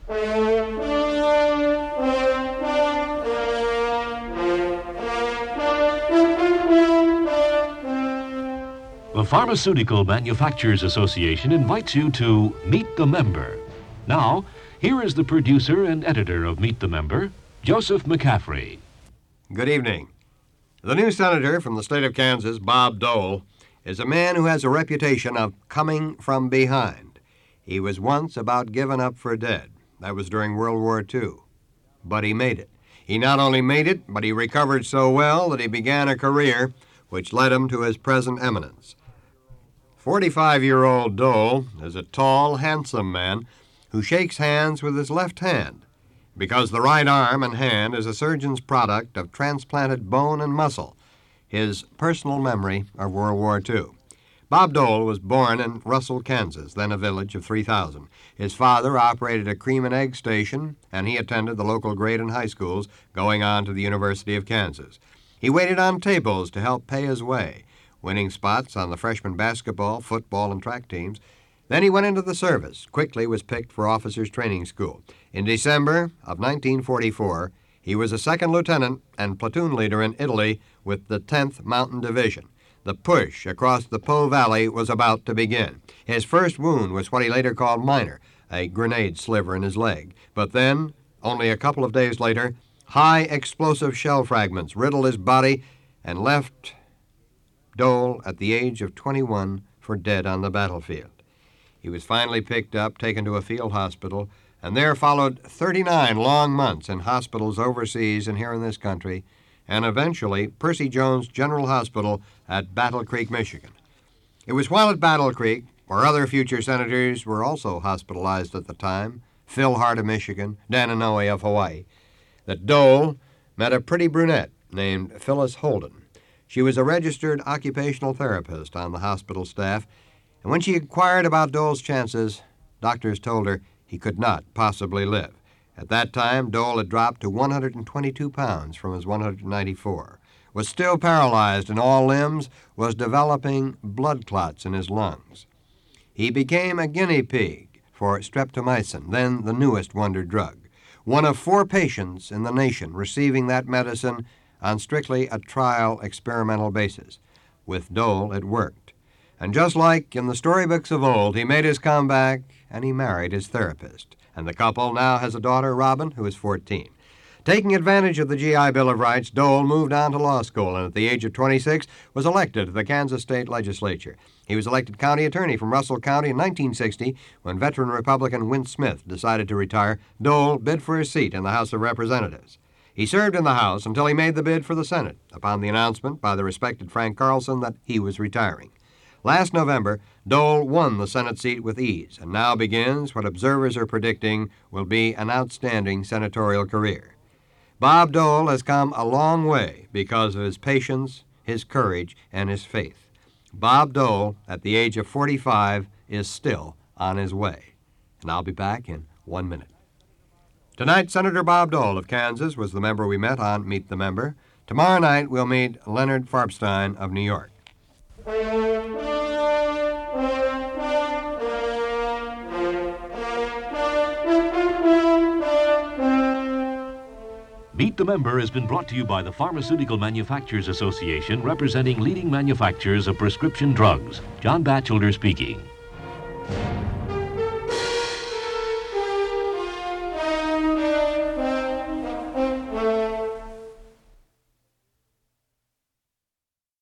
The Pharmaceutical Manufacturers Association invites you to Meet the Member. Now, here is the producer and editor of Meet the Member, Joseph McCaffrey. Good evening. The new senator from the state of Kansas, Bob Dole, is a man who has a reputation of coming from behind. He was once about given up for dead. That was during World War II. But he made it. He not only made it, but he recovered so well that he began a career which led him to his present eminence. 45-year-old Dole is a tall, handsome man who shakes hands with his left hand because the right arm and hand is a surgeon's product of transplanted bone and muscle, his personal memory of World War II. Bob Dole was born in Russell, Kansas, then a village of 3,000. His father operated a cream and egg station, and he attended the local grade and high schools, going on to the University of Kansas. He waited on tables to help pay his way, winning spots on the freshman basketball, football, and track teams. Then he went into the service, quickly was picked for officers' training school. In December of 1944, he was a second lieutenant and platoon leader in Italy with the 10th Mountain Division. The push across the Po Valley was about to begin. His first wound was what he later called minor, a grenade sliver in his leg. But then, only a couple of days later, high explosive shell fragments riddled his body and left Dole at the age of 21 for dead on the battlefield. He was finally picked up, taken to a field hospital, and there followed 39 long months in hospitals overseas and here in this country, and eventually Percy Jones General Hospital at Battle Creek, Michigan. It was while at Battle Creek, where other future senators were also hospitalized at the time, Phil Hart of Michigan, Dan Inouye of Hawaii, that Dole met a pretty brunette named Phyllis Holden. She was a registered occupational therapist on the hospital staff, and when she inquired about Dole's chances, doctors told her he could not possibly live. At that time, Dole had dropped to 122 pounds from his 194, was still paralyzed in all limbs, was developing blood clots in his lungs. He became a guinea pig for streptomycin, then the newest wonder drug, one of 4 patients in the nation receiving that medicine on strictly a trial experimental basis. With Dole, it worked. And just like in the storybooks of old, he made his comeback and he married his therapist. And the couple now has a daughter, Robin, who is 14. Taking advantage of the GI Bill of Rights, Dole moved on to law school and at the age of 26 was elected to the Kansas State Legislature. He was elected county attorney from Russell County in 1960 when veteran Republican Win Smith decided to retire. Dole bid for a seat in the House of Representatives. He served in the House until he made the bid for the Senate upon the announcement by the respected Frank Carlson that he was retiring. Last November, Dole won the Senate seat with ease, and now begins what observers are predicting will be an outstanding senatorial career. Bob Dole has come a long way because of his patience, his courage, and his faith. Bob Dole, at the age of 45, is still on his way. And I'll be back in 1 minute. Tonight, Senator Bob Dole of Kansas was the member we met on Meet the Member. Tomorrow night, we'll meet Leonard Farbstein of New York. Meet the Member has been brought to you by the Pharmaceutical Manufacturers Association, representing leading manufacturers of prescription drugs. John Batchelder speaking.